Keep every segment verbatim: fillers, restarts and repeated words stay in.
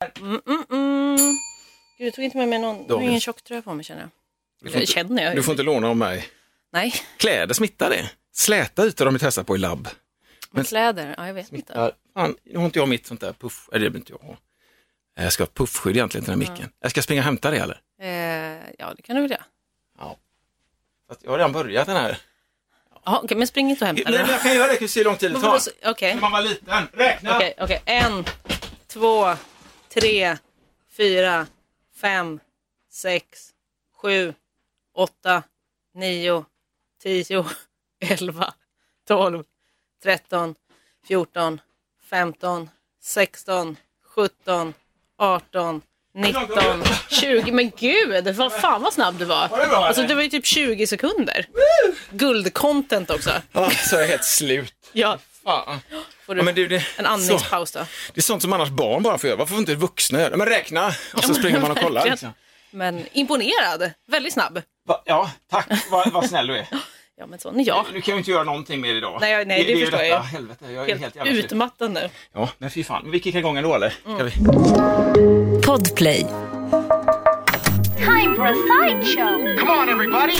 Mm, mm, mm. Gud, jag tog inte med mig någon. Jag har ingen tjocktröja på mig, känner jag. Du får, inte, känner jag. du får inte låna av mig. Nej. Kläder smittar det. Släta ytor de testar på i labb. Men kläder, ja jag vet smittar. inte. Fan, nu har inte jag mitt sånt där puff. Eller det vill inte jag ha. Jag ska ha puffskydd egentligen till den här micken. Mm. Jag ska springa och hämta det eller? Eh, ja, det kan du väl göra. Ja. Fast jag har redan börjat den här. Ja, okej, okay, men spring inte och hämta. Nej, men jag kan göra det, kan se hur lång tid det tar. Okej. Okay. När man var liten. Räkna! Okej, okay, okej. Okay. En, två, tre, fyra, fem, sex, sju, åtta, nio, tio, elva, tolv, tretton, fjorton, femton, sexton, sjutton, arton, nitton, tjugo. Men gud, vad fan vad snabb du var. Var det bra, alltså det var ju typ tjugo sekunder. Guldcontent också. Ja, så är jag helt slut. Ja. Fan. Får du ja, men det, det, en andningspaus då? Det är sånt som annars barn bara får göra. Varför får inte vuxna göra? Men räkna och så ja, springer man och kollar. Liksom. Men imponerad. Väldigt snabb. Va? Ja, tack. Vad va snäll du är. Ja, men sån är jag. Nu kan jag inte göra någonting mer idag. Nej, nej det, det, det förstår jag. Helvete, jag är helt, helt jävla utmattad nu. Ja, men fy fan. Vi kickar igång ändå, eller? Mm. Vi? Podplay. Time for a sideshow. Come on, everybody!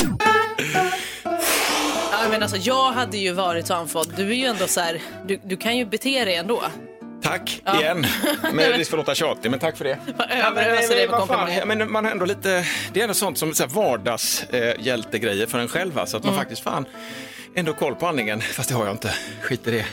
Ja, men alltså, jag hade ju varit så andfådd. Du är ju ändå så här, du, du kan ju bete dig ändå. Tack, ja. igen. Men det ska låta tjatigt, men tack för det. Ja, men, men, det med fan, men man har ändå lite, det är ändå sånt som så här vardagshjältegrejer för en själv. Så att man mm. faktiskt fan ändå koll på andningen. Fast det har jag inte. Skit i det.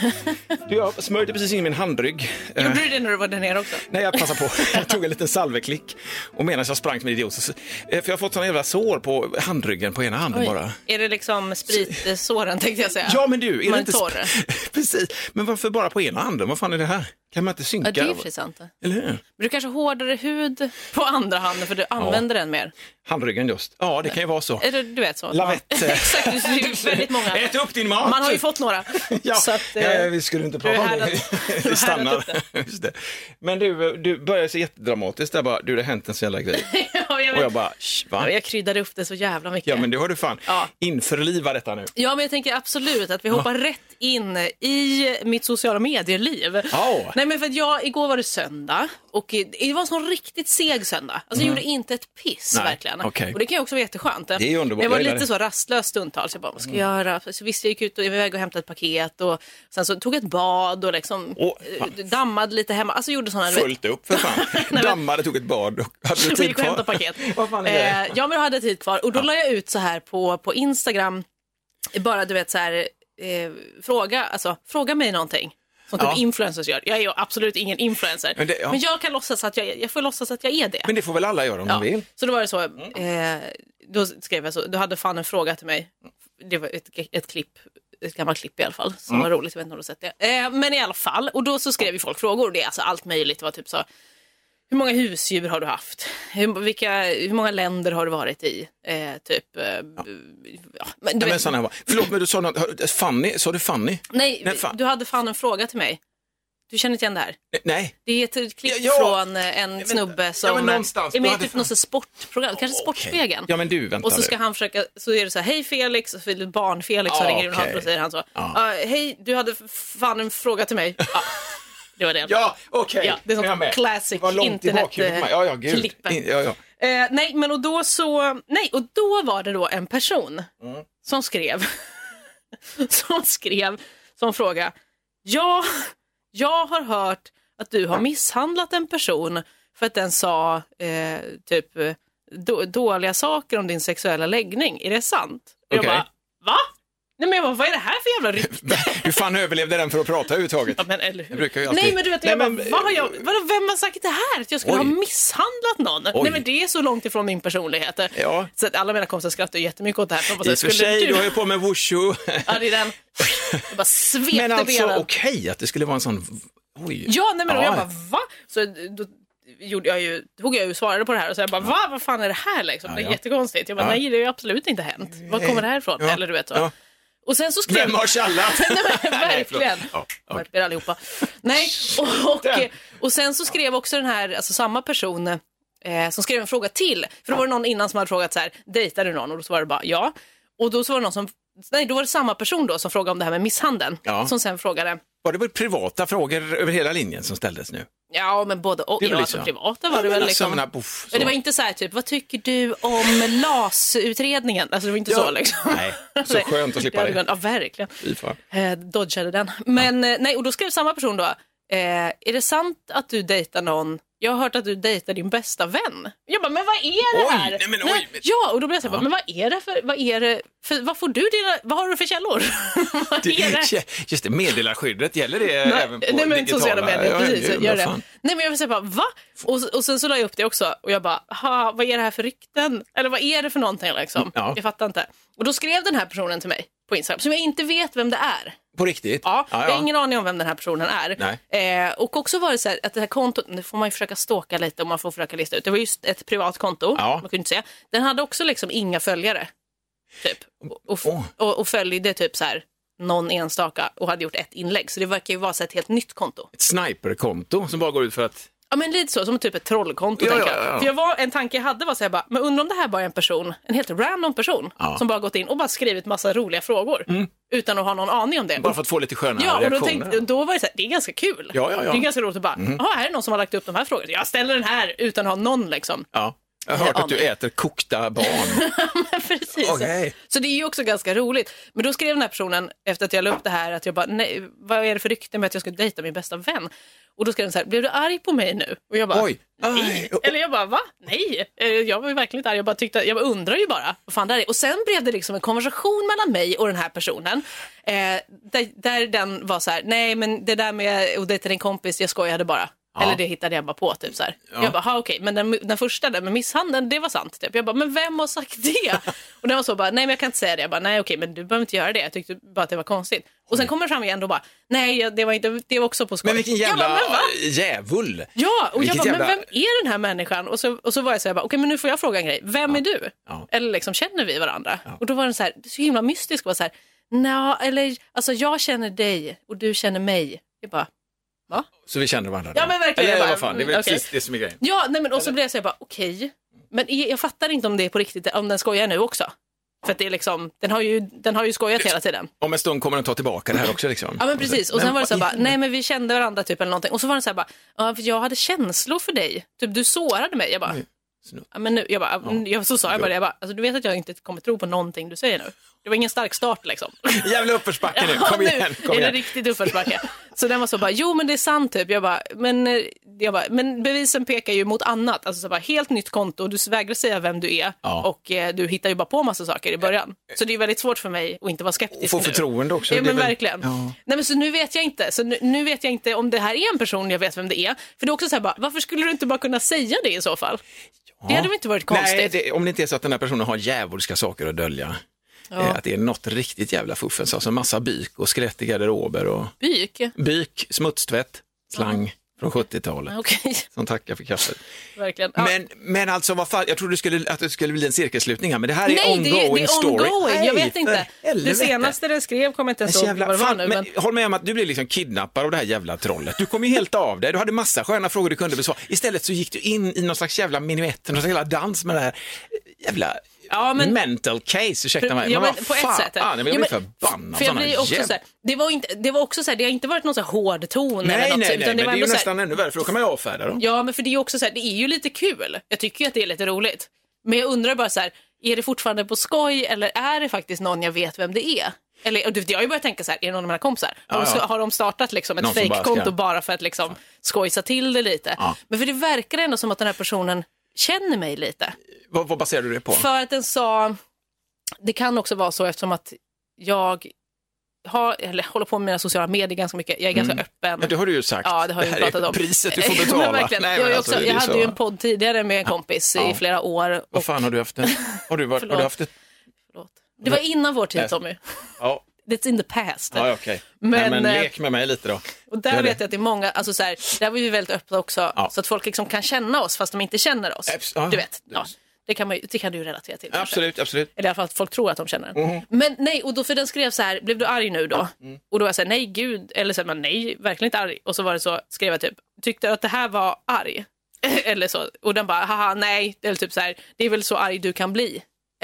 Du, jag smörjde precis in i min handrygg. Gjorde du det när du var där nere också? Nej, jag passade på. Jag tog en liten salveklick. Och medan jag sprang som en idiot. Så, för jag har fått såna jävla sår på handryggen på ena handen. Oj. Bara. Är det liksom spritsåren tänkte jag säga? Ja, men du. Är man det inte torr? Precis. Men varför bara på ena handen? Vad fan är det här? Kan man inte synka? Ja, det är intressant. Eller hur? Men du kanske hårdare hud på andra handen för du använder ja. den mer. Handryggen just. Ja, det kan ju vara så. Är det, du vet så. Lavett. Exakt, det är väldigt många. Ät upp din mat. Man har ju fått några. ja, så att, ja, vi skulle inte prata om det. Vi stannar. Just det. Men du, du börjar så jättedramatiskt där bara, du, det har hänt en sån jävla grej. ja, jag och jag bara, va? Ja, jag kryddade upp det så jävla mycket. Ja, men det har du fan. Ja. Införliva detta nu. Ja, men jag tänker absolut att vi hoppar ja. rätt in i mitt sociala medieliv. Oh. Nej, men för att jag, igår var det söndag och det var en sån riktigt seg söndag. Alltså mm. jag gjorde inte ett piss, Nej. verkligen. Okay. Och det kan ju också vara jätteskönt. Det är underbart. Jag var lite så rastlös stundtals. Jag bara, vad ska jag mm. göra? Så visst, jag gick ut och iväg och hämtade ett paket och sen så tog jag ett bad och liksom oh, dammade lite hemma. Alltså gjorde sådana... Fullt upp för fan. dammade, tog ett bad och hade tid kvar. gick och hämtade paket. Vad fan är det? Eh, ja, men jag hade tid kvar. Och då ja. la jag ut så här på, på Instagram. Bara, du vet, så här... Eh, fråga, alltså, fråga mig någonting. Som typ ja. influencers gör. Jag är ju absolut ingen influencer. Men, det, ja. men jag kan låtsas att jag, jag får låtsas att jag är det. Men det får väl alla göra om ja. de vill. Så då var det så, eh, då skrev jag så, då hade fan en fråga till mig. Det var ett, ett klipp, ett gammalt klipp i alla fall, som mm. var roligt, jag vet inte om du har sett det. Eh, men i alla fall, och då så skrev vi folk frågor, och det är alltså allt möjligt. Det var typ så, hur många husdjur har du haft? Hur, vilka, hur många länder har du varit i? Eh, typ... Eh, ja. Ja, men du ja, vet, men här, förlåt, men du sa något, Fanny, sa du Fanny? Nej, Nej fan. Du hade fan en fråga till mig. Du känner inte igen det här? Nej. Det är ett klipp ja, ja. från en men, snubbe som ja, är med i typ något sportprogram, kanske okay. Sportspegeln. Ja, men du, vänta. Och så ska han försöka, så är det så här, hej Felix, och så barn Felix som ah, ringer okay. och säger han så. Ah. Uh, hej, du hade fan en fråga till mig. Ah. Det var det. Ja, okej. Okay. Ja, det är sånt classic internet-klippen. Ja, ja, gud. Ja, ja. Eh, nej, men och då så... Nej, och då var det då en person mm. som skrev... som skrev som fråga. Ja, jag har hört att du har misshandlat en person för att den sa eh, typ då, dåliga saker om din sexuella läggning. Är det sant? Och okay. jag bara, va? Nej, men jag bara, vad är det här för jävla rykte? Hur fan överlevde den för att prata överhuvudtaget? Ja, men eller hur? Jag alltid... Nej, men du vet, Nej, jag men... bara, vad har jag, vad, vem har sagt det här? Att jag skulle Oj. ha misshandlat någon? Oj. Nej, men det är så långt ifrån min personlighet. Ja. Så att alla mina kompisar skrattar jättemycket åt det här. I och för sig, du... du har ju på med wushu. Ja, det är den. Jag bara svepte men alltså, benen. okej okay, att det skulle vara en sån... Oj. Ja, nej, men ja. jag bara, va? Så då gjorde jag ju, tog jag ju svarade på det här och så jag bara, va? Vad fan är det här liksom? Ja, det är ja. jättekonstigt. Jag bara, ja. nej, det har ju absolut inte hänt. Var kommer det här ifrån? Ja. Eller du vet så. Ja. Och sen så skrev... Vem har tjallat? Nej, verkligen. Ja, okay. allihopa. Nej, och, och, och sen så skrev också den här, alltså samma person eh, som skrev en fråga till. För då var det någon innan som hade frågat så här, dejtar du någon? Och då svarade det bara, ja. Och då så var det någon som, nej, då var det samma person då som frågade om det här med misshandeln. Ja. Som sen frågade, Var det väl privata frågor över hela linjen som ställdes nu? Ja, men både och. Det var Ja, liksom- alltså, privata var Ja, det men väl alltså, liksom. men, puff, så. Men det var inte så här typ, vad tycker du om L A S-utredningen? Alltså det var inte Ja. så liksom. Nej, så skönt att slippa hade det. gått- Ja, verkligen. Fy fan. Eh, dodgade den. Men eh, nej, och då skrev samma person då. Eh, är det sant att du dejtar någon? Jag har hört att du dejtar din bästa vän. Jag bara, men vad är det Oj, här? nej, men oj, men- Ja, och då blev jag så här, Ja. men vad är det för, vad är det för, vad får du dina, vad har du för källor? Vad är det? Det, just det, meddelarskyddet, gäller det Nej, även på nej, men digitala? sociala medier, Ja, precis, gud, gör vad det. fan. Nej, men jag vill säga bara, va? Och, och sen så la jag upp det också och jag bara, ha, vad är det här för rykten? Eller vad är det för någonting liksom? Ja. Jag fattar inte. Och då skrev den här personen till mig på Instagram, som jag inte vet vem det är. På riktigt? Ja, ja, jag har ingen aning om vem den här personen är. Eh, och också var det så här att det här kontot, nu får man ju försöka stalka lite och man får försöka lista ut. Det var just ett privat konto, Ja. man kunde inte säga. Den hade också liksom inga följare, typ. Och, och, Oh. och, och följde typ så här någon enstaka och hade gjort ett inlägg. Så det verkar ju vara så ett helt nytt konto. Ett sniperkonto som bara går ut för att... Ja, men lite så, som typ ett trollkonto, Ja, tänker ja, jag. ja. För jag var, en tanke jag hade var så här bara, men undrar om det här bara är en person, en helt random person, Ja. som bara gått in och bara skrivit massa roliga frågor, utan att ha någon aning om det. Bara för att få lite sköna Ja, och då, reaktioner. tänkte, då var det så här, det är ganska kul. Ja, ja, ja. Det är ganska roligt att bara, jaha, här är någon som har lagt upp de här frågorna. Jag ställer den här utan att ha någon liksom. Ja. Jag har hört att du aning. äter kokta barn. Precis. Okej. Så det är ju också ganska roligt. Men då skrev den här personen, efter att jag la upp det här, att jag bara, nej, vad är det för rykte med att jag ska dejta min bästa vän? Och då skrev den så här, blev du arg på mig nu? Och jag bara, Oj. nej. Aj. Eller jag bara, va? Nej. Eh, Jag var ju verkligen inte arg. Jag bara tyckte, jag bara undrar ju bara, vad fan det är. Och sen blev det liksom en konversation mellan mig och den här personen. Eh, där, där den var så här, nej men det där med att dejta din kompis, jag skojade bara. Ja. Eller det hittade jag bara på typ så här. Ja. Jag bara, ha okej, men den, den första där med misshandeln, det var sant typ. Jag bara, men vem har sagt det? Och den var så bara, nej men jag kan inte säga det. Jag bara, nej okej, men du behöver inte göra det. Jag tyckte bara att det var konstigt. Och sen kommer det fram igen och bara, nej jag- det var inte, det var också på skoj. Men vilken jävla Jag bara, men va? djävul. Ja, och Vilket jag bara, jävla- men vem är den här människan? Och så, och så var jag så här, bara, okej men nu får jag fråga en grej. Vem är du? Ja. Eller liksom, känner vi varandra? Och då var den så här, det är så himla mystisk. Var så här, nej, eller alltså jag känner dig och du känner mig. Jag bara, va? Så vi känner varandra. Ja, men verkligen. Eller, Jag bara, vad fan, det är väl mm, okej. precis det som är grejen. Ja, nej men och så blev jag så här, bara, okej. Men jag jag fattar inte om det är på riktigt, om den skojar nu också. För att det är liksom, den har ju, den har ju skojat hela tiden. Om en stund kommer den ta tillbaka det här också liksom. Ja men precis, och sen Men var det så här, vad bara, i- nej men vi kände varandra typ eller någonting. Och så var det så här bara, ja, för jag hade känslor för dig. Typ du sårade mig. Jag bara, Snutt. ja, men nu, jag bara, jag, så sa jag bara det, jag bara, alltså du vet att jag inte kommer tro på någonting du säger nu. Det var ingen stark start liksom. Jävla uppförsbacke nu, kom Ja, igen, nu kom är det igen. riktigt uppförsbacke. Så den var så bara, jo men det är sant typ. Jag bara, men, eh, jag bara, men bevisen pekar ju mot annat. Alltså så bara, helt nytt konto, du vägrar säga vem du är. Ja. Och eh, du hittar ju bara på massa saker i början. Så det är väldigt svårt för mig att inte vara skeptisk Och få nu. förtroende också. Ja det är men väl- verkligen. Ja. Nej men så nu vet jag inte. Så nu, nu vet jag inte om det här är en person jag vet vem det är. För det är också så här bara, varför skulle du inte bara kunna säga det i så fall? Det hade väl inte varit konstigt. Nej, det, om det inte är så att den här personen har djävulska saker att dölja. Ja. Eh, Att det är något riktigt jävla fuffens. Alltså en massa byk och skelett i garderober och Byk? byk, smutstvätt, slang från sjuttiotalet. Okej, Som tackar för kaffet. verkligen. Ja. Men, men alltså, vad fan, jag trodde du skulle, att det skulle bli en cirkelslutning här, men det här är Nej, ongoing det, är- det är story. ongoing. Jag Nej, vet för inte. helvete. Det senaste den skrev kommer jag inte En ens så ihåg jävla, vad det var fan, nu. men, Men... håll med om att du blev liksom kidnappad av det här jävla trollet. Du kom ju helt av det. Du hade massa sköna frågor du kunde besvara. Istället så gick du in i någon slags jävla minuett, någon slags jävla dans med det här jävla Ja, men- mental case, ursäkta mig. Ja, men vad på fan, ett sätt. jag blir Ja, men- förbannad. För jag såna blir också jävla- så här, det var inte, det var också så här, det har inte varit någon så här hård ton Nej, eller något, nej, nej, utan men det det var är ju ändå så här, nästan ännu värre, för då kan man ju avfärda dem. ja, men för det är ju också så här, det är ju lite kul. Jag tycker ju att det är lite roligt. Men jag undrar bara så här, är det fortfarande på skoj eller är det faktiskt någon jag vet vem det är? Eller, och det- jag har ju börjat tänka så här, är det någon av mina kompisar? Har, Ja, de, ja. har de startat liksom ett Någon som bara fake-konto ska- bara för att liksom skojsa till det lite? Ja. Men för det verkar ändå som att den här personen känner mig lite. Vad, vad baserar du det på? För att den sa, det kan också vara så eftersom att jag har, eller håller på med mina sociala medier ganska mycket. Jag är ganska öppen. Ja, det har du ju sagt. Ja, det har jag ju här pratat är om. priset du får Men betala. verkligen. Nej, jag men jag, alltså, också, det är jag hade så. ju en podd tidigare med en kompis Ja. i flera år. Och, Vad fan har du haft det? Har du, varit, har Förlåt. du haft det? förlåt. Det var innan vår tid, Nej. Tommy. Ja, It's in the past. ja okej. Men, Nej, men eh, lek med mig lite då. Och där Gör det. vet jag att det är många, alltså så här, där var vi väldigt öppna också, Ja. så att folk liksom kan känna oss fast de inte känner oss. Abs- ja. Du vet, ja. Det kan, man, ju- det kan du ju relatera till. kanske. Absolut, absolut. Eller i alla fall att folk tror att de känner den. Men nej, och då för den skrev så här, blev du arg nu då? Och då var jag så här, nej gud, eller så här, men nej, verkligen inte arg. Och så var det så, skrev jag typ, tyckte du att det här var arg? Eller så, och den bara, haha nej, eller typ så här, det är väl så arg du kan bli.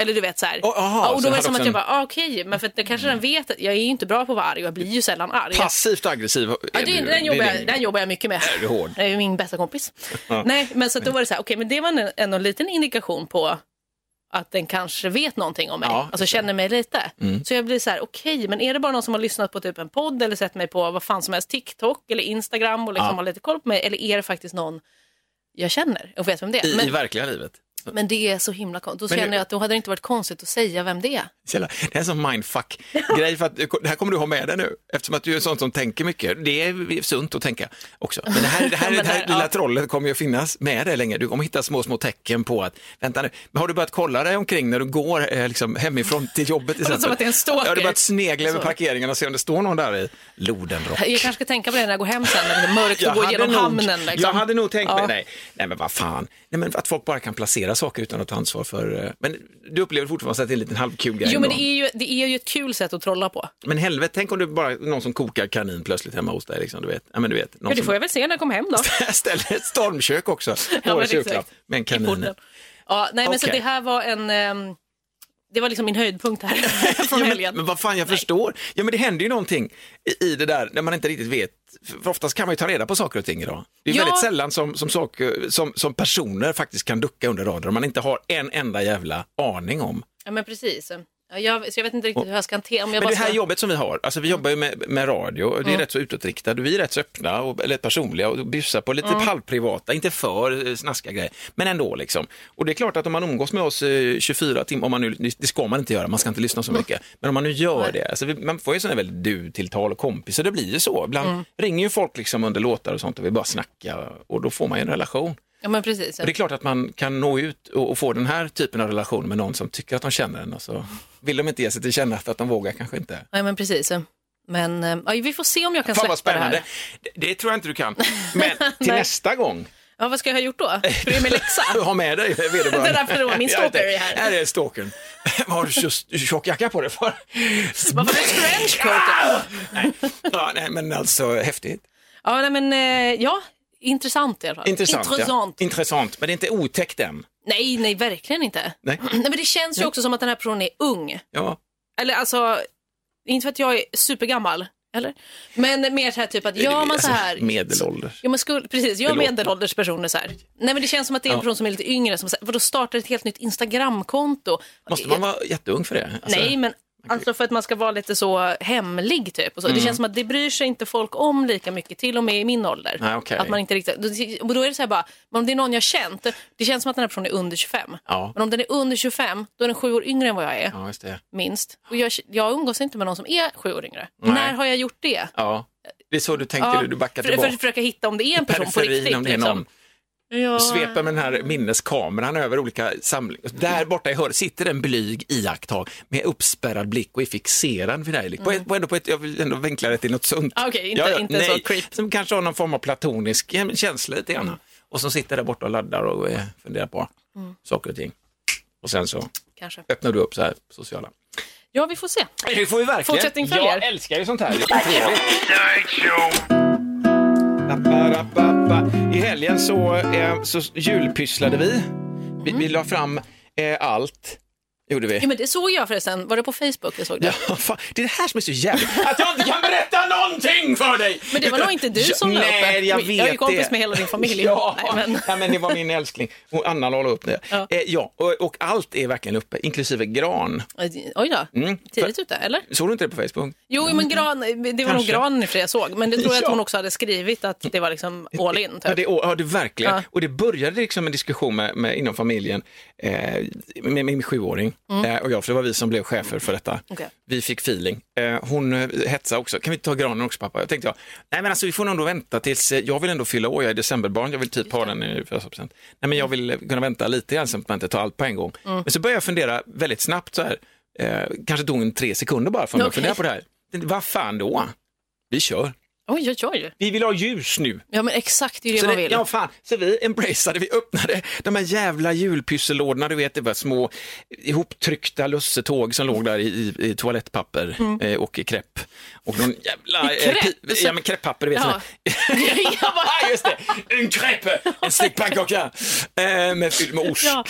Eller du vet så här. Oh, aha, ja, och då var det som att en... jag bara, ah, okej, okay, men för att det kanske den vet att jag är ju inte bra på att vara arg och jag blir ju sällan arg. Passivt aggressiv. Ja, det, du, den, jobbar det jag, den jobbar jag mycket med. Är du hård? Det är min bästa kompis. Ja. Nej, men så då var det så här, okej, okay, men det var en, en, en liten indikation på att den kanske vet någonting om mig. Ja, alltså känner mig lite. Mm. Så jag blir så här, okej, okay, men är det bara någon som har lyssnat på typ en podd eller sett mig på vad fan som helst, TikTok eller Instagram och liksom ja. har lite koll på mig, eller är det faktiskt någon jag känner och vet vem det är? I, men, i verkliga livet. Men det är så himla konstigt. Då Men känner det... jag att då hade det inte varit konstigt att säga vem det är. Det är en sån mindfuck-grej för att det här kommer du ha med dig nu. Eftersom att du är sånt som tänker mycket. Det är sunt att tänka också. Men det här, det här, det här lilla trollet kommer ju att finnas med dig länge. Du kommer hitta små, små tecken på att, vänta nu, men har du börjat kolla dig omkring när du går eh, liksom, hemifrån till jobbet? Till som att det är en stalker. Har du börjat snegla över parkeringen och se om det står någon där i Lodenrock? Jag kanske ska tänka på det när jag går hem sen, när det är mörkt och går genom nog, hamnen. Liksom. Jag hade nog tänkt ja. mig, nej, nej men vad fan. Nej, men att folk bara kan placera saker utan att ta ansvar för... Men du upplever fortfarande att det är en liten halvkul grej. Jo, men det är, ju, det är ju ett kul sätt att trolla på. Men helvete, tänk om du bara någon som kokar kanin plötsligt hemma hos dig. Liksom, du vet. Ja, men du vet, någon ja, det får som... jag väl se när jag kommer hem då. Ställer ett stormkök också. Ja, men exakt. Med en kanin. Ja, nej, men okay. så det här var en... Um... Det var liksom min höjdpunkt här från ja, helgen. Men, men vad fan, jag Nej. förstår. Ja, men det händer ju någonting i, i det där när man inte riktigt vet. För oftast kan man ju ta reda på saker och ting idag. Det är ja. väldigt sällan som, som, saker, som, som personer faktiskt kan ducka under radarn. Man inte har en enda jävla aning om. Ja, men precis. Ja, jag, så jag vet inte riktigt hur jag ska hantera. Om jag men bara det här ska... jobbet som vi har, alltså vi jobbar ju med, med radio och det är mm. rätt så utåtriktade. Vi är rätt så öppna och eller personliga och bjussar på lite mm. halvprivata, inte för snaska grejer, men ändå liksom. Och det är klart att om man umgås med oss eh, tjugofyra timmar, om man nu, det ska man inte göra, man ska inte lyssna så mycket. Men om man nu gör Nej. det, alltså vi, man får ju sådana väldigt du-tilltal och kompis, så det blir ju så. Ibland mm. ringer ju folk liksom under låtar och sånt och vi bara snackar och då får man ju en relation. Ja, men precis. Och det är klart att man kan nå ut och, och få den här typen av relation med någon som tycker att de känner den och så vill de inte ge sig till känna för att de vågar kanske inte. Nej, men precis. Men ja, vi får se om jag kan Fan, släppa det här. Det, det tror jag inte du kan. Men till nästa gång. Ja, vad ska jag ha gjort då? För det är min läxa. Ha med dig vederbörande. Det är därför då, min stalker är här. Här är stalkern. Vad har du så tjock jacka på dig för? Varför är det trenchcoat? nej. Ja, nej, men alltså häftigt. Ja, nej, men ja, intressant i alla fall. Intressant, Intressant. Ja. Intressant, men det är inte otäckt än. Nej, nej, verkligen inte. Nej. nej men det känns ju också som att den här personen är ung. Ja. Eller alltså, inte för att jag är supergammal, eller? Men mer så här typ att gör man så här... Medelålders. Ja, men skulle, precis, jag är medelålders personer så här. Nej, men det känns som att det är en ja. person som är lite yngre som för då startar ett helt nytt Instagramkonto. Måste man vara jätteung för det? Alltså... Nej, men alltså för att man ska vara lite så hemlig typ. Och så. Mm. Det känns som att det bryr sig inte folk om lika mycket, till och med i min ålder. Nej, okay. Att man inte riktigt, och då är det så här bara, men om det är någon jag känt, det känns som att den här personen är under tjugofem. Ja. Men om den är under tjugofem, då är den sju år yngre än vad jag är. Ja, just det. Minst. Och jag, jag umgås inte med någon som är sju år yngre. Nej. När har jag gjort det? Ja, det är så du tänkte, ja. du backar för, tillbaka. För att försöka hitta om det är en person på riktigt. Om det är någon. Liksom. Ja. Du sveper med den här minneskameran över olika samlingar. Där borta i hörnet sitter en blyg iakttag med uppspärrad blick och är fixerad vid dig. Mm. På ett, på ändå på ett, jag vill ändå vinkla det till något sunt. Okej, okay, inte, ja, ja, inte nej, så creep. Som kanske har någon form av platonisk känsla lite grann. Mm. Och som sitter där borta och laddar och eh, funderar på mm. saker och ting. Och sen så kanske öppnar du upp så här sociala. Ja, vi får se. Det får vi verkligen. Fortsättning följer. Jag älskar ju sånt här. Det är trevligt. I helgen så, eh, så julpysslade vi. Vi, mm. vi la fram eh, allt. Gjorde vi. Ja, men det såg jag förresten. Var det på Facebook jag såg det? Ja, fan. Det är det här som är så jävligt. Att jag inte kan berätta någonting för dig. Men det var nog inte du som la upp det. Nej, jag vet det. Jag är ju kompis med hela din familj. ja, Nej, men... ja, men det var min älskling. Och Anna la upp det. Ja, eh, ja och, och allt är verkligen uppe, inklusive gran. Oj då. Mm. Tidigt ute, eller? Såg du inte det på Facebook? Jo, men gran, det var Kanske. nog granen i för jag såg. Men det tror jag ja. att hon också hade skrivit att det var liksom all in. Typ. Ja, det, ja, det verkligen. Ja. Och det började liksom en diskussion med, med, inom familjen eh, med, med min sjuåring. Mm. Eh, och jag, för det var vi som blev chefer för detta. Okay. Vi fick feeling. Eh, hon eh, hetsade också. Kan vi ta granen också, pappa? Jag tänkte jag, nej men alltså vi får nog vänta tills, eh, jag vill ändå fylla år, jag är decemberbarn, jag vill typ ha den i första procent. Nej men jag vill eh, kunna vänta lite grann så att man inte tar allt på en gång. Mm. Men så började jag fundera väldigt snabbt så här, eh, kanske tog en tre sekunder bara för mig okay. att fundera på det här. Vad fan då? Vi kör. Oj, oj, oj. Vi vill ha ljus nu. Ja, men exakt, det är det så man det, vill. Ja, fan. Så vi embraceade, vi öppnade de här jävla julpyssellådorna, du vet, det var små ihoptryckta lussetåg som låg där i, i, i toalettpapper mm. eh, och i krepp. Och någon jävla... I krepp? Eh, ja, men krepppapper, du vet. Ja. Ja, just det. En krepp, en stickpannkaka eh, med, med ost. Ja.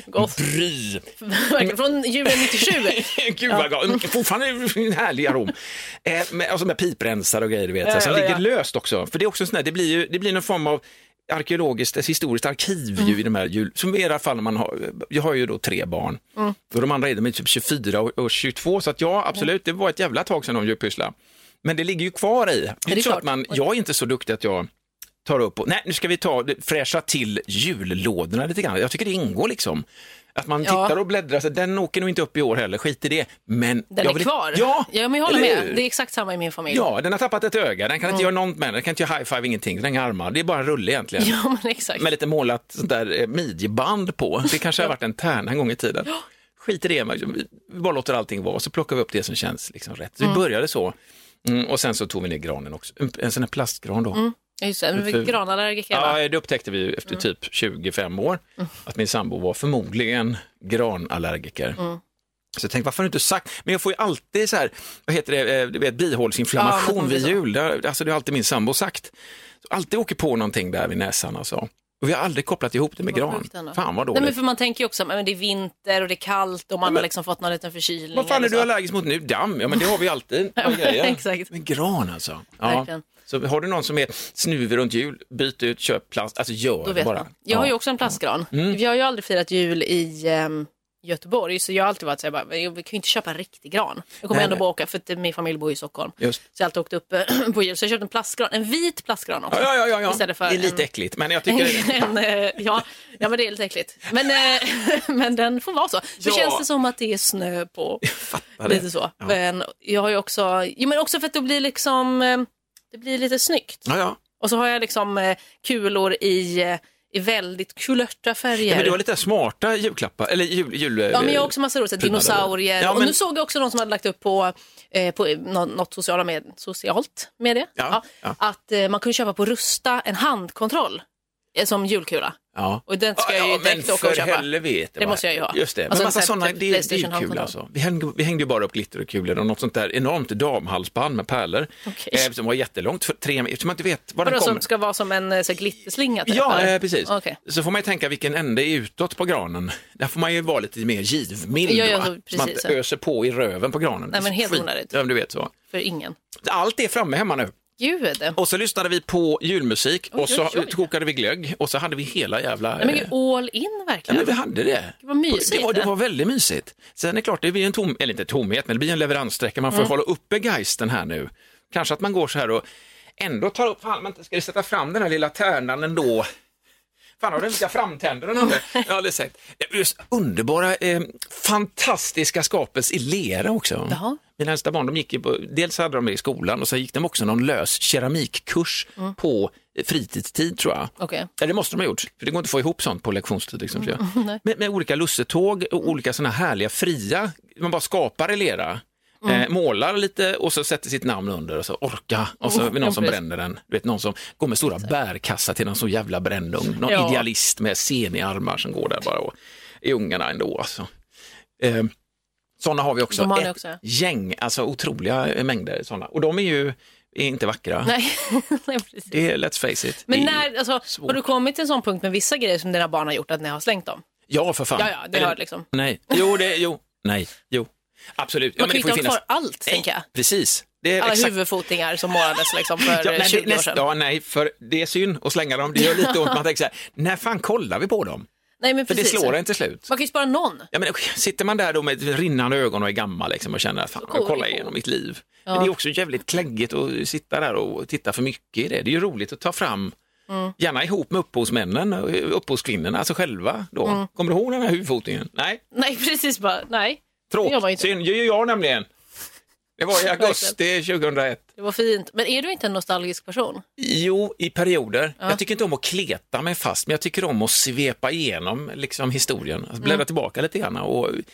Bry. Verkligen, från julen nittiosju. Gud vad gott. Fortfarande en härlig arom. Eh, med, alltså med piprensar och grejer, du vet. Äh, som ja, ligger ja. löst också. För det är också sån här, det blir ju det blir någon form av arkeologiskt, ett historiskt arkiv mm. ju i de här jul. Som i alla fall man har, jag har ju då tre barn. Mm. Och de andra är de är typ tjugofyra och, och tjugotvå. Så att ja, absolut, det var ett jävla tag sedan de julpyssla. Men det ligger ju kvar i. Det är så att man, jag är inte så duktig att jag tar upp och, nej, nu ska vi ta fräscha till jullådorna lite grann. Jag tycker det ingår liksom. Att man tittar ja. och bläddrar, så den åker nog inte upp i år heller, skit i det. Men den jag är kvar. Ja, ja, men jag håller med. Det är exakt samma i min familj. Ja, den har tappat ett öga, den kan inte mm. göra något med den, den kan inte göra high-five, ingenting, den har inga armar, det är bara en rulle egentligen. Ja, men exakt. Med lite målat sånt där midjeband på, det kanske har varit en tärna en gång i tiden. Skit i det, vi bara låter allting vara, så plockar vi upp det som känns liksom rätt. Så mm. vi började så, mm, och sen så tog vi ner granen också, en, en sån här plastgran då. Mm. Just det, men vi granallergiker, va? Ja, det upptäckte vi efter typ tjugofem år mm. att min sambo var förmodligen granallergiker. Mm. Så jag tänkte, varför har du inte sagt? Men jag får ju alltid så här, vad heter det, du vet, bihålsinflammation ja, vid jul. Det, alltså det har alltid min sambo sagt. Så alltid åker på någonting där vid näsan alltså. Och vi har aldrig kopplat ihop det med gran. Fan vad dåligt. Nej, men för man tänker ju också, men det är vinter och det är kallt och man men, har liksom fått någon liten förkylning. Vad fan är du allergisk mot nu? Damm? Ja, men det har vi alltid. Ja, exakt. Men gran alltså. Ja. Så har du någon som är snuvig runt jul, byt ut, köp plast, alltså gör det bara. Man. Jag har ju också en plastgran. Mm. Vi har ju aldrig firat jul i um, Göteborg, så jag har alltid varit så här, bara, vi kan ju inte köpa en riktig gran. Jag kommer nej, ändå bara åka, för att min familj bor i Stockholm. Just. Så jag har alltid åkt upp uh, på jul, så jag köpte en plastgran, en vit plastgran också. Ja, ja, ja, ja. Istället för det är lite en, äckligt, men jag tycker en, en, ja, ja, men det är lite äckligt. Men, uh, men den får vara så. Så ja. Känns det som att det är snö på. Lite så. Ja. Men jag har ju också, jo, men också för att det blir liksom... Uh, det blir lite snyggt. Ja, ja. Och så har jag liksom eh, kulor i, eh, i väldigt kulörta färger. Ja, men du har lite smarta julklappar. Eller jul... jul ja, men jag har också massa rosa dinosaurier. Ja, men... Och nu såg jag också någon som hade lagt upp på, eh, på något sociala med, socialt medie. Ja, ja, ja. Att eh, man kunde köpa på Rusta en handkontroll eh, som julkula. Ja. Och den ska jag ju direkt åka och köpa. Helvete, det måste jag ju ha. Just det. Alltså, men massa sådana, det är ju kul alltså. Vi hängde, vi hängde ju bara upp glitter och kulor och något sånt där enormt damhalsband med pärlor. Okay. Eh, som var jättelångt, för tre meter, som man inte vet var den kommer. Som ska vara som en så, glitterslinga typ, ja, eh, precis. Okay. Så får man ju tänka vilken ände är utåt på granen. Där får man ju vara lite mer givmild. Ja, ja, så, precis, man inte öser på i röven på granen. Nej, men helt onödigt. Ja, du vet så. För ingen. Allt är framme hemma nu. Gud. Och så lyssnade vi på julmusik oj, och så oj, oj. kokade vi glögg och så hade vi hela jävla... Nej, men all in verkligen. Ja, men vi hade det. Det var mysigt. Det var, det var väldigt mysigt. Sen är det klart, det blir en tom, eller inte tomhet, men det blir en leveranssträcka. Man får mm. hålla uppe geisten här nu. Kanske att man går så här och ändå tar upp, fan, man ska sätta fram den här lilla tärnan ändå. Fan, har den lika framtänderna? Jag har aldrig sett. Just underbara, eh, fantastiska skapels i lera också. Jaha. Mina äldsta barn, de gick ju på, dels hade de i skolan och så gick de också någon lös keramikkurs mm. på fritidstid tror jag. Okay. Ja, det måste de ha gjort, för det går inte att få ihop sånt på lektionstid. Liksom, mm. Mm. med, med olika lussetåg och olika såna härliga fria, man bara skapar i lera. Mm. Eh, målar lite och så sätter sitt namn under och så orka och så är det någon som bränner den. Du vet, någon som går med stora bärkassa till någon så jävla brännugn. Någon ja. idealist med sen i armar som går där bara och är ungarna ändå. Alltså. Eh, sådana har vi också. Har ett också. Gäng, alltså otroliga mängder sådana. Och de är ju är inte vackra. Nej, Nej precis. Det är, let's face it. Men när, alltså, har du kommit till en sån punkt med vissa grejer som dina barn har gjort att ni har slängt dem? Ja, för fan. Ja, ja, det Eller, har liksom. Nej, jo, det, jo, nej, jo. Absolut. Man ja, kan ju inte finnas... ha allt, tänker jag. Precis. Det är alla exakt... huvudfotingar som målades liksom för ja, nej, tjugo det, år sedan. Ja, nej, för det är synd att slänga dem. Det gör lite ont. Man tänker så här, när fan kollar vi på dem? Nej, men för precis. det slår inte slut. Man kan ju spara någon. Ja, men sitter man där då med rinnande ögon och är gammal liksom, och känner att fan, jag kollar igenom mitt liv. Ja. Men det är också jävligt kläggigt att sitta där och titta för mycket i det. Det är ju roligt att ta fram, mm. gärna ihop med upphovsmännen och upphovskvinnorna, alltså själva då. Mm. Kommer du ihåg den här huvudfotingen? Nej. Nej, precis bara, nej. Tråkigt. Synd, gör jag nämligen. Det var i augusti tjugohundraett. Det var fint. Men är du inte en nostalgisk person? Jo, i perioder. Ja. Jag tycker inte om att kleta mig fast, men jag tycker om att svepa igenom liksom, historien. Alltså, bläddra mm. tillbaka lite grann. Och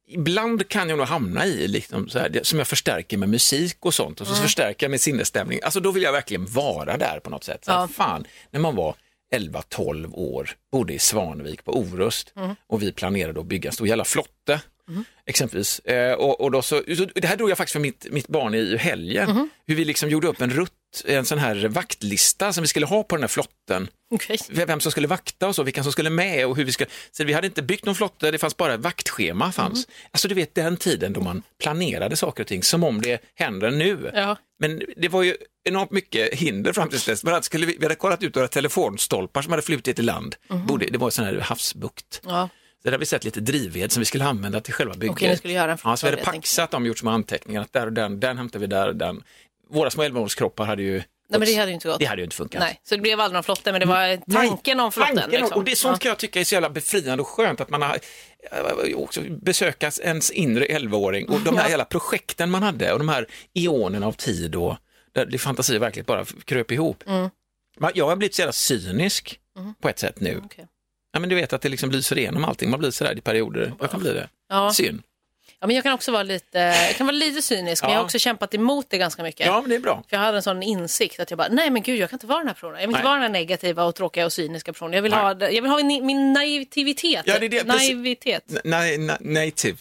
ibland kan jag nog hamna i liksom så här, som jag förstärker med musik och sånt och så mm. förstärker jag med sinnesstämning. Alltså då vill jag verkligen vara där på något sätt. Så här, ja. Fan, när man var elva tolv år, bodde i Svanvik på Orust mm. och vi planerade att bygga en stor jävla flotte. Mm. Exempelvis. Eh, och, och då så, det här drog jag faktiskt för mitt, mitt barn i helgen. Mm. Hur vi liksom gjorde upp en rutt, en sån här vaktlista som vi skulle ha på den här flotten. Okay. Vem som skulle vakta och så, vilka som skulle med och hur vi skulle... Så vi hade inte byggt någon flotte, det fanns bara ett vaktschema fanns. Mm. Alltså du vet den tiden då man planerade saker och ting som om det händer nu. Ja. Men det var ju enormt mycket hinder fram till dess. Men skulle vi, vi hade kollat ut några telefonstolpar som hade flutit i land. Mm. Borde, det var en sån här havsbukt. Ja. Så där hade vi sett lite drivved som vi skulle använda till själva bygget. Okej, ni skulle göra en ja, så vi hade paxat dem och gjort små anteckningar. Att där och den, den hämtar vi där och den. Våra små elvaårskroppar hade ju... Nej, men det hade ju inte gått. Det hade ju inte funkat. Nej, så det blev aldrig någon flotte, men det var tanken Nej, om flotten. Tanken, liksom. Och det är sånt ja. kan jag tycka är så jävla befriande och skönt att man har också besökat ens inre elvaåring och de här ja. hela projekten man hade och de här eonerna av tid och där det fantasi verkligen bara kröp ihop. Mm. Jag har blivit så jävla cynisk mm. på ett sätt nu. Okay. Ja, men du vet att det liksom lyser igenom allting. Man blir så där i perioder. Jag kan bli det. Ja. Syn. Ja, men jag kan också vara lite, jag kan vara lite cynisk, ja. men jag har också kämpat emot det ganska mycket. Ja, men det är bra. För jag hade en sån insikt att jag bara, nej men gud, jag kan inte vara den här personen. Jag vill inte Nej. vara den här negativa och tråkiga och cyniska personen. Jag vill, ha, jag vill ha min, min naivitet. Ja, det är det. Naivitet. Na- na- native.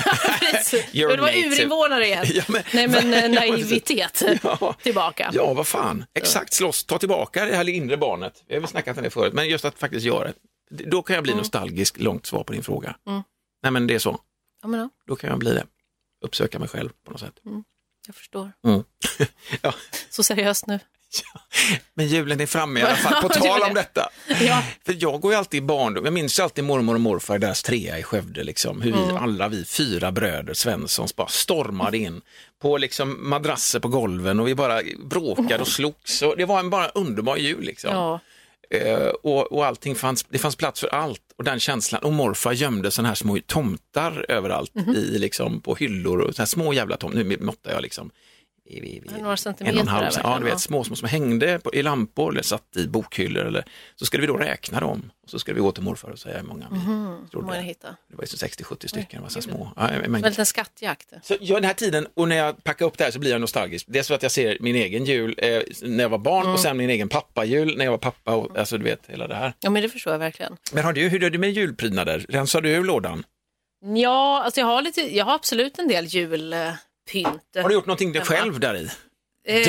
Jag vill vara urinvånare igen. Ja, men, nej men naivitet ja. tillbaka. Ja, vad fan. Exakt, slåss, ta tillbaka det här inre barnet. Jag har väl snackat om det förut, men just att faktiskt göra det. Då kan jag bli mm. nostalgisk, långt svar på din fråga. Mm. Nej men det är så. Ja, men då. då kan jag bli det. Uppsöka mig själv på något sätt. Mm. Jag förstår. Mm. ja. Så seriöst nu. Ja. Men julen är framme i alla fall, på tal om detta. Ja. För jag går ju alltid i barndom. Jag minns ju alltid mormor och morfar i deras trea i Skövde. Liksom. Hur vi, mm. alla vi fyra bröder Svenssons bara stormade in på liksom madrasser på golven och vi bara bråkade och slogs. Och det var en bara underbar jul liksom. Ja. Uh, och, och allting fanns, det fanns plats för allt och den känslan, och morfar gömde såna här små tomtar överallt mm-hmm. i liksom på hyllor och så här små jävla tomtar, nu måttar jag liksom i, i, i, några centimeter en och en halv, ja, du vet, små små som hängde på, i lampor eller satt i bokhyllor eller så skulle vi då räkna dem och så skulle vi gå till morfar och säga hur många vi mm-hmm. trodde det. Hitta. Det var ju så sextio sjuttio stycken, var så små. Ja, det var en liten skattjakt. Så ja, den här tiden, och när jag packar upp det här så blir jag nostalgisk. Det är så att jag ser min egen jul eh, när jag var barn mm. och sen min egen pappajul när jag var pappa och alltså du vet hela det här. Ja, men det förstår jag verkligen. Men har du, hur gör du med julprydnader? Rensar du ur lådan? Ja, alltså jag har lite, jag har absolut en del julpynt. Har du gjort någonting dig själv där i? Eh,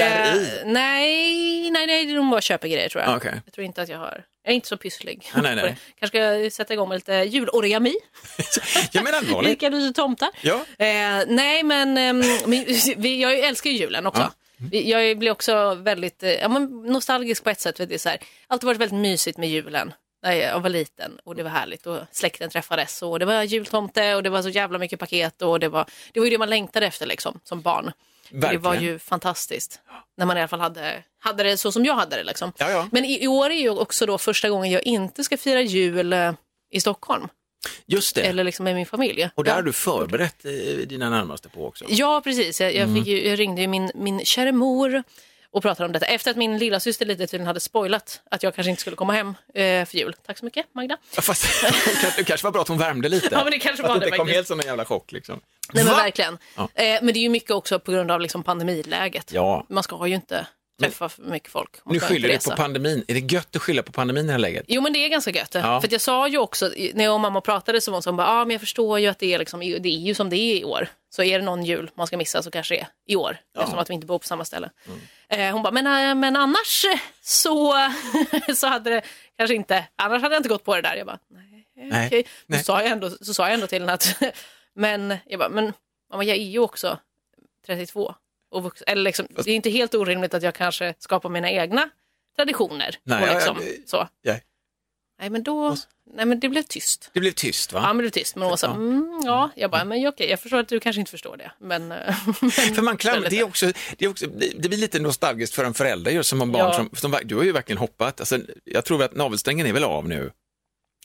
nej, nej, nej, de bara köper grejer tror jag. Okay. Jag tror inte att jag har, jag är inte så pysslig. Ah, nej, nej. Kanske ska jag sätta igång med lite julorigami. Jag menar allvarligt. Vilka du tomtar. Ja. Eh, nej, men eh, vi, jag älskar ju julen också. Ja. Mm. Jag blir också väldigt ja, men nostalgisk på ett sätt. Det är så här, alltid varit väldigt mysigt med julen. När jag var liten och det var härligt och släkten träffades och det var jultomte och det var så jävla mycket paket och det var, det var ju det man längtade efter liksom, som barn. Det var ju fantastiskt när man i alla fall hade, hade det så som jag hade det liksom. Ja, ja. Men i, i år är ju också då första gången jag inte ska fira jul eh, i Stockholm. Just det. Eller liksom med min familj. Och där ja. har du förberett eh, dina närmaste på också. Ja, precis. Jag, jag, fick ju, jag ringde ju min, min kära mor och pratade om detta. Efter att min lilla syster lite tydligen hade spoilat att jag kanske inte skulle komma hem eh, för jul. Tack så mycket, Magda. Ja, fast det kanske var bra att hon värmde lite. Ja, men det kanske att var det det inte kom faktiskt. helt som en jävla chock liksom. Nej, men verkligen. Ja. Eh, men det är ju mycket också på grund av liksom pandemiläget. Ja. Man ska ju inte träffa för mycket folk. Man nu skyller du på pandemin. Är det gött att skylla på pandemin i det här läget? Jo, men det är ganska gött. Ja. För att jag sa ju också, när jag och mamma pratade så var hon bara, ja ah, men jag förstår ju att det är, liksom, det är ju som det är i år. Så är det någon jul man ska missa så kanske det är i år. Ja. Eftersom att vi inte bor på samma ställe. Mm. Eh, hon bara, men, men annars så, så hade det kanske inte, annars hade jag inte gått på det där. Jag bara, nej, nej. okej. Okay. Så sa jag ändå, så sa jag ändå till henne att, men jag bara, men mamma, jag är ju också trettiotvå. Och vux- eller liksom, det är inte helt orimligt att jag kanske skapar mina egna traditioner. Nej, och liksom, jag, jag, så. Jag. Nej, men då... Nej, men det blev tyst. Det blev tyst, va? Ja, men det blev tyst. Men hon sa, mm, ja, jag bara, men okej, jag förstår att du kanske inte förstår det. Men, men för man klam, det, är också, det, är också, det blir lite nostalgiskt för en förälder just som har barn. Ja. Som, som, du har ju verkligen hoppat. Alltså, jag tror att navelsträngen är väl av nu.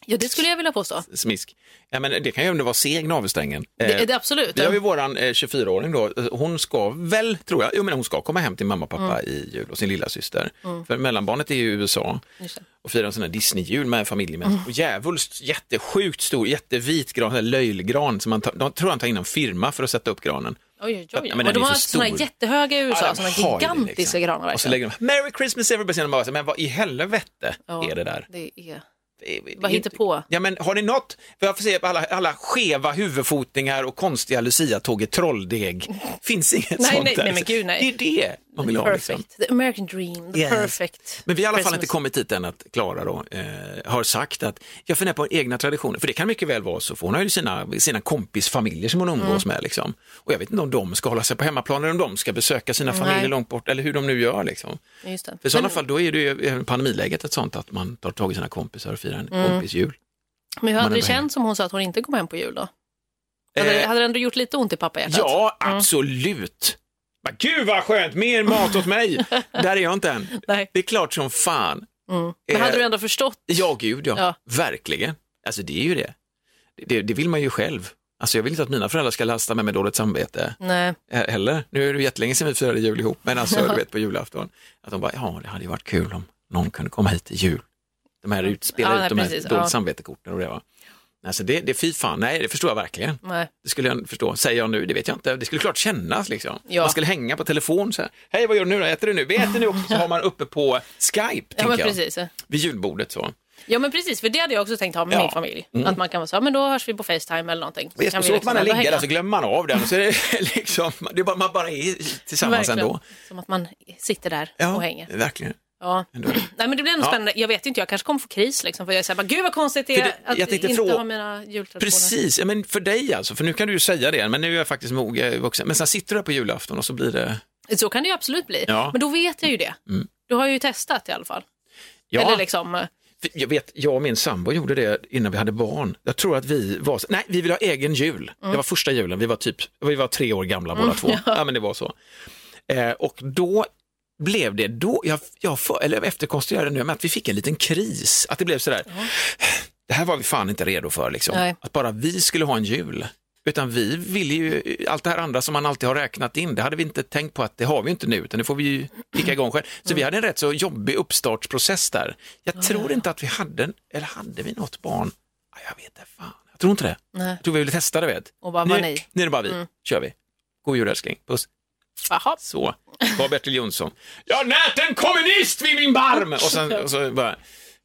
Ja, det skulle jag vilja påstå. Smisk. Ja, men det kan ju ändå vara seg navelsträngen. Det är det absolut. Vi har ju våran eh, tjugofyraåring då. Hon ska väl, tror jag, jo, men hon ska komma hem till mamma och pappa mm. i jul och sin lilla syster. Mm. För mellanbarnet är ju i U S A och firar en sån här Disney-jul med familjen. Mm. Och djävulskt, jättesjukt stor, jättevit gran, en löjlgran som man tar, de tror han tar in en firma för att sätta upp granen. Oj, oj, oj. Men, men de har såna jättehöga i U S A, ja, såna gigantiska liksom. granar. Verkligen. Och så lägger de Merry Christmas everybody, bara, men vad i helvete ja, är det där? Det är... Det, det, vad hittar på? Ja, men har ni något? För jag får se alla, alla skeva huvudfotningar och konstiga Lucia-tåget trolldeg. Finns inget nej, sånt nej, där. Nej, men gud, nej. Det är det man vill ha. Perfect. Liksom. The American dream, the yes. perfect. Men vi har i alla fall Christmas. inte kommit dit än att Klara då eh, har sagt att jag funderar på egna traditioner. För det kan mycket väl vara så. För hon har ju sina, sina kompisfamiljer som hon umgås mm. med. Liksom. Och jag vet inte om de ska hålla sig på hemmaplan eller om de ska besöka sina familjer nej. långt bort. Eller hur de nu gör. Liksom. Just det. För i sådana fall då är det ju pandemiläget ett sånt att man tar tag i sina kompisar och firar en mm. kompisjul. Men hur hade det känts om hon sa att hon inte kom hem på jul då? Hade, eh, hade det ändå gjort lite ont i pappahjärtat? Ja, absolut. Men gud vad skönt, mer mat åt mig. Där är jag inte än. Nej. Det är klart som fan. Mm. Men hade eh, du ändå förstått? Ja, gud ja. ja. Verkligen. Alltså det är ju det. det. Det vill man ju själv. Alltså jag vill inte att mina föräldrar ska lasta med mig dåligt samvete. Nej. Heller. Nu är det jättelänge sedan vi firade jul ihop. Men alltså du vet på julafton. Att de bara, ja det hade ju varit kul om någon kunde komma hit i jul. De här utspelar ja, ut de här precis, dåligt ja. samvetekorten och det var. Alltså det, det fy fan, nej det förstår jag verkligen. Nej. Det skulle jag förstå, säger jag nu, det vet jag inte. Det skulle klart kännas liksom. Ja. Man skulle hänga på telefon så här. Hej, vad gör du nu då? Äter du nu? Vi äter nu också, så har man uppe på Skype, ja, men jag. Precis. Vid julbordet så. Ja men precis, för det hade jag också tänkt ha med ja. min familj. Mm. Att man kan vara så, men då hörs vi på FaceTime eller någonting. Så, kan så vi liksom man ligger där så glömmer man av den. Så är det liksom, det är bara, man bara är tillsammans verkligen. Ändå. Som att man sitter där ja, och hänger. Verkligen. Ja, nej men det blir ändå ja. spännande. Jag vet inte, jag kanske kommer få kris liksom, för jag säger bara, gud vad konstigt det är det, att jag inte fråga... ha mina jultraditioner. Precis, ja, men för dig alltså, för nu kan du ju säga det, men nu är jag faktiskt mogen också. Men sen sitter du där på julafton och så blir det... Så kan det ju absolut bli, ja. men då vet jag ju det. Mm. Du har ju testat i alla fall. Ja. Eller liksom... Jag vet, jag och min sambo gjorde det innan vi hade barn. Jag tror att vi var, nej vi ville ha egen jul. Mm. Det var första julen, vi var typ, vi var tre år gamla båda mm. två. Ja. ja men det var så. Eh, och då blev det då, jag, jag för, eller efterkonstruerade nu, med att vi fick en liten kris. Att det blev sådär, mm. det här var vi fan inte redo för liksom. Nej. Att bara vi skulle ha en jul. Utan vi ville ju, allt det här andra som man alltid har räknat in, det hade vi inte tänkt på att det har vi inte nu, utan det får vi ju kicka igång själv. Så mm. vi hade en rätt så jobbig uppstartsprocess där. Jag tror ja, ja. inte att vi hade, eller hade vi något barn? Jag vet inte, fan. Jag tror inte det. Nej. Jag tror vi ville testa det, vet. Och bara, nu, nej. nu är det bara vi, mm. kör vi. God jul älskling, puss. Aha. Så, var Bertil Jonsson. Jag nät en kommunist vid min barm! Och sen och så bara,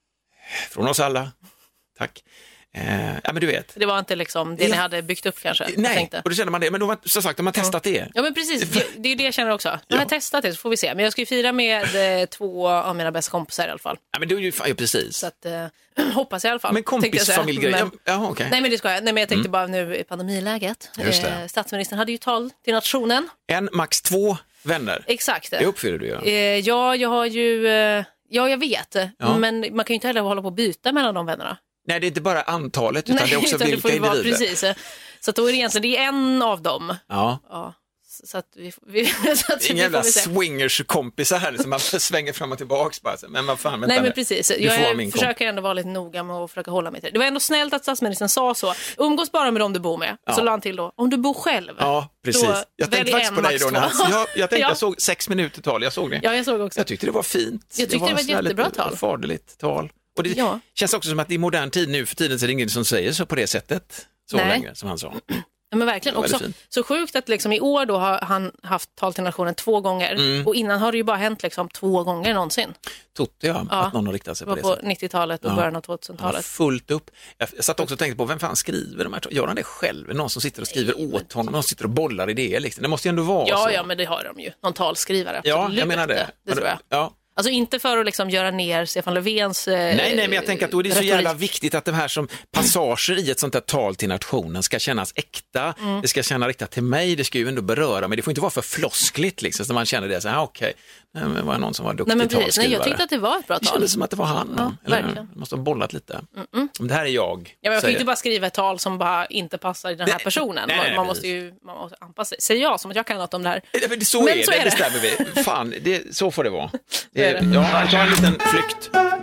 från oss alla, tack. Eh, ja, men du vet. Det var inte liksom det ja. ni hade byggt upp kanske. Nej, och då känner man det. Men då har så sagt, de har testat det. Ja, men precis. Det, det är det jag känner också. De ja. har testat det, så får vi se. Men jag ska ju fira med eh, två av mina bästa kompisar i alla fall. Ja, men det är ju ja, precis. Så att, eh, hoppas jag i alla fall. Men kompisfamiljgrej. Men, ja, okay. Nej, men det ska jag. Nej, men jag tänkte mm. bara nu i pandemiläget. Just det. Eh, statsministern hade ju tal till nationen. En, max två vänner. Exakt. Det uppfyller du ju. Eh, ja, jag har ju... Eh, ja, jag vet. Ja. Men man kan ju inte heller hålla på att byta mellan de vännerna. Nej, det är inte bara antalet utan Nej, det är också vilka det individer. Vara, precis. Så att då är det egentligen det är en av dem. Ja. ja. Så att vi, vi, så att Inga vi jävla swingers-kompisar här som man svänger fram och tillbaka. Bara. Men vad fan, vänta. Nej, men precis. Jag försöker ändå vara lite noga med att försöka hålla mig till det. Det var ändå snällt att statsministern sa så. Umgås bara med dem du bor med. Ja. Så la han till då, om du bor själv. Ja, precis. Jag tänkte faktiskt på dig då. När han, jag, jag tänkte, ja. jag såg sex minuter tal, jag såg det. Ja, jag såg också. Jag tyckte det var fint. Jag tyckte det var, det var ett jättebra lite, tal. Faderligt tal. Och det ja. känns också som att i modern tid nu för tiden så är det ingen som säger så på det sättet så Nej. längre som han sa. Ja, men verkligen också så sjukt att liksom i år då har han haft tal till nationen två gånger mm. och innan har det ju bara hänt liksom två gånger någonsin. Totte ja, ja, att någon har riktat sig på det på sättet. nittiotalet och ja. början av tvåtusentalet. Ja, fullt upp. Jag, jag satt också och tänkte på vem fan skriver de här? Gör han det själv? Någon som sitter och skriver Nej, åt honom, någon sitter och bollar idéer liksom. Det måste ju ändå vara ja, så. Ja, ja, men det har de ju. Någon talskrivare. Ja, jag menar det. Det tror jag. Ja. Alltså inte för att liksom göra ner Stefan Löfvens... Eh, nej, nej, men jag tänker att då är det så jävla viktigt att det här som passager i ett sånt här tal till nationen ska kännas äkta. Mm. Det ska kännas riktat till mig, det ska ju ändå beröra, men det får inte vara för floskligt liksom, så man känner det så här, okej, okay, det var någon som var duktig nej, men talskrivare. Nej, jag tyckte att det var ett bra tal. Det kändes som att det var han. Ja, eller, verkligen. måste ha bollat lite. Mm-mm. Det här är jag. Ja, men jag kan inte bara skriva ett tal som bara inte passar i den här nej, personen. Nej, nej, nej, man, måste ju man måste anpassa sig. Säger jag som att jag kan något om det här. Men så men är så det, är det. Det stämmer vi. Fan, det, så får det vara. Det, det är det. Ja, jag tar en liten flykt.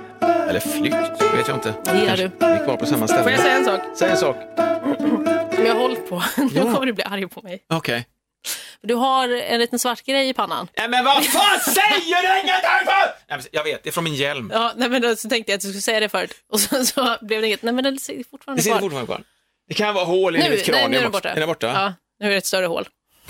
Eller flykt, vet jag inte. Det gör du. Vi är kvar på samma ställe. Får jag säga en sak? Säg en sak. Som jag har hållit på. Nu Ja. kommer du bli arg på mig. Okej. Okay. Du har en liten svart grej i pannan. Nej, men vad fan säger du ingenting för? Nej, jag vet, det är från min hjälm. Ja, nej, men då så tänkte jag att du skulle säga det förut. Och så, så blev det inget. Nej, men det sitter fortfarande Det sitter kvar. fortfarande kvar. Det kan vara hål i Nu, mitt kranium. nej, nu är den också. borta. Är den borta? Ja, nu är det ett större hål.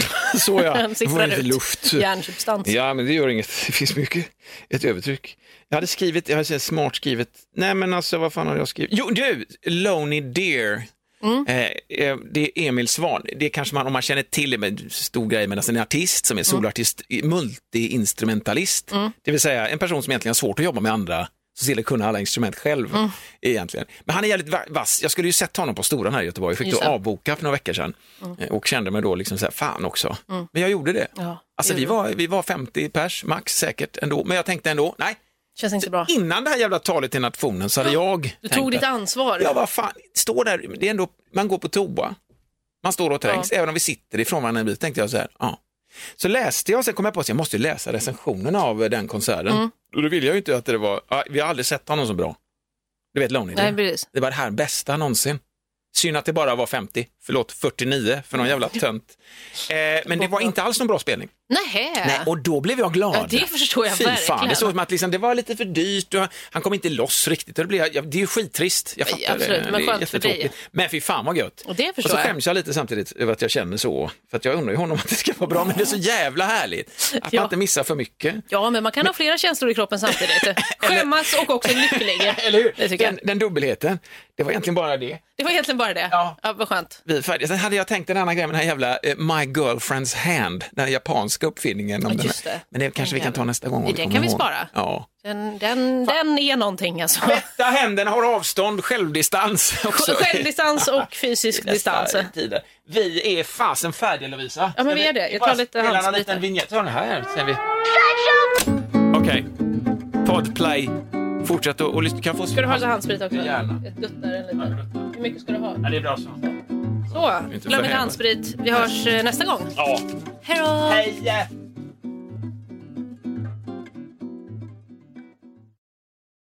Så ja, Den det sipprar var lite ut. luft. Järnsubstans. Ja, men det gör inget. Det finns mycket. Ett övertryck. Jag hade skrivit, jag hade smart skrivit. Nej, men alltså, vad fan hade jag skrivit? Jo, du! Lonely Deer. Mm. Eh, det är Emil Svan. Det är kanske man, om man känner till det, med stor grej, men alltså en artist som är solartist, mm. multi-instrumentalist. Mm. Det vill säga en person som egentligen har svårt att jobba med andra, så ser det kunna alla instrument själv mm. egentligen. Men han är jävligt vass. Jag skulle ju sett honom på Storan här i Göteborg. Jag fick då avboka för några veckor sedan mm. och kände mig då liksom så här, fan också. Mm. Men jag gjorde det. Ja, alltså vi var, vi var femtio pers max säkert ändå. Men jag tänkte ändå, nej. Känns inte bra. Innan det här jävla talet till nationen så hade jag Du tänkt tog ditt att, ansvar. Ja, vad fan, står där, det är ändå, man går på toa. Man står och trängs, ja. Även om vi sitter ifrån varandra en bit, tänkte jag så här, ja. Så läste jag och sen kom jag på att jag måste läsa recensionen av den konserten. Mm. Och då vill jag ju inte att det var, ja, vi har aldrig sett honom så bra. Du vet Lonely. Nej, precis. Det var det här bästa någonsin. Synd att det bara var femtio, förlåt fyrtionio för någon jävla tönt. Eh, men det var inte alls någon bra spelning. Nej. Nej, och då blev jag glad. Ja, det förstår jag Fy verkligen. Fan, det såg som att liksom, det var lite för dyrt och han kom inte loss riktigt. Och det, blev, ja, det är ju skittrist, jag fattar. Ja, absolut, det. Men det är skönt för dig. Men fy fan vad gött. Och, det och så skäms jag lite samtidigt över att jag känner så. För att jag undrar ju honom att det ska vara bra, men det är så jävla härligt. Att ja. man inte missar för mycket. Ja, men man kan men... ha flera känslor i kroppen samtidigt. Skämmas och också lycklig. Eller hur? Det den, den dubbelheten, det var egentligen bara det. Det var egentligen bara det. Ja, ja vad skönt. Vi är färdiga. Sen hade jag tänkt en annan grej med den här jävla uh, My Girlfriend's Hand, den japanska uppfinningen. Om ja, den just det. Men det kanske vi kan ta nästa gång. Det kan vi spara. Ja. Den, den, den är någonting alltså. Tvätta händerna, har avstånd, självdistans också. Självdistans och fysisk distans. Vi är fasen färdiga, Lovisa. Ja, men vi är det. Jag tar lite handspriten. Vignett. Ta den här, ser vi. Okej. Podplay. Fortsätt och, och lyssna. Kan få... Ska du ha så handsprit också? Gärna. Jag duttar en lite. Hur mycket ska du ha? Ja, det är bra så. Så, glöm inte handsprit. Vi hörs nästa gång. Ja. Hej då! Hej!